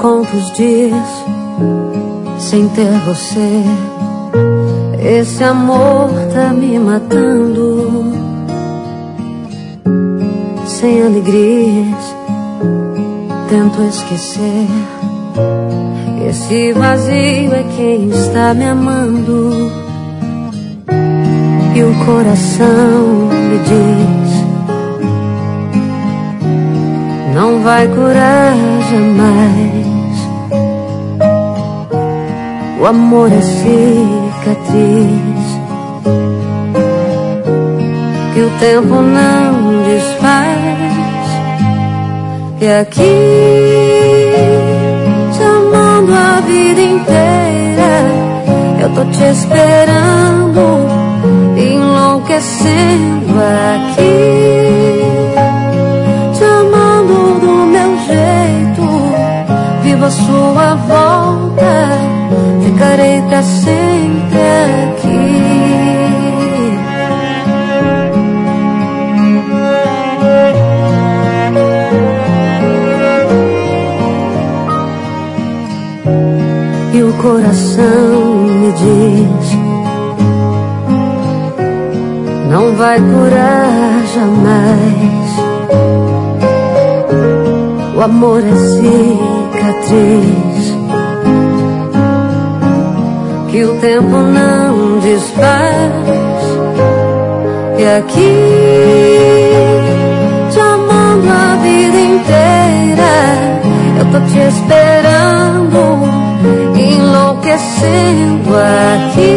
conto os dias sem ter você. Esse amor tá me matando. Sem alegrias, tento esquecer. Esse vazio é quem está me amando. E o coração me diz: não vai curar jamais. O amor é cicatriz que o tempo não desfaz. E aqui, te amando a vida inteira, eu tô te esperando, enlouquecendo aqui. Te amando do meu jeito, vivo a sua volta, ficarei pra sempre aqui. E o coração me diz: não vai curar jamais. O amor é cicatriz que o tempo não desfaz. E aqui, te amando a vida inteira, eu tô te esperando, enlouquecendo aqui.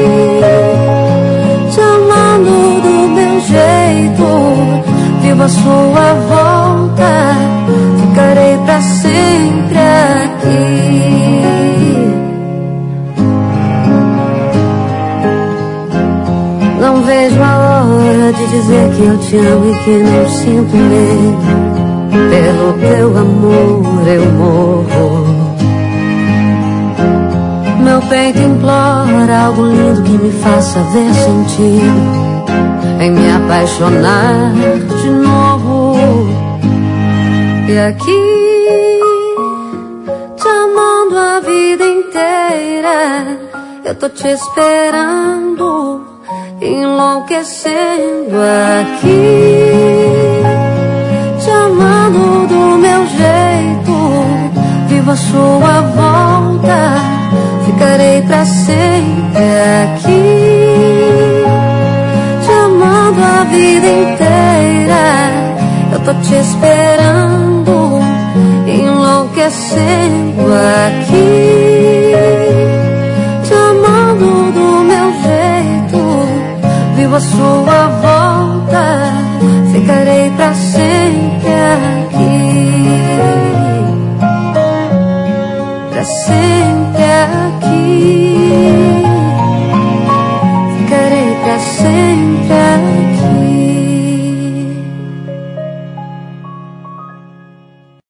Te amando do meu jeito, vivo a sua volta, ficarei pra sempre aqui. Não vejo a hora de dizer que eu te amo e que não sinto medo. Pelo teu amor eu morro. Meu peito implora algo lindo que me faça ver sentido em me apaixonar de novo. E aqui, te amando a vida inteira, eu tô te esperando, enlouquecendo aqui. Te amando do meu jeito, vivo a sua volta, ficarei pra sempre aqui. Te amando a vida inteira, eu tô te esperando, enlouquecendo aqui. Te amando do meu jeito, vivo a sua volta, ficarei pra sempre.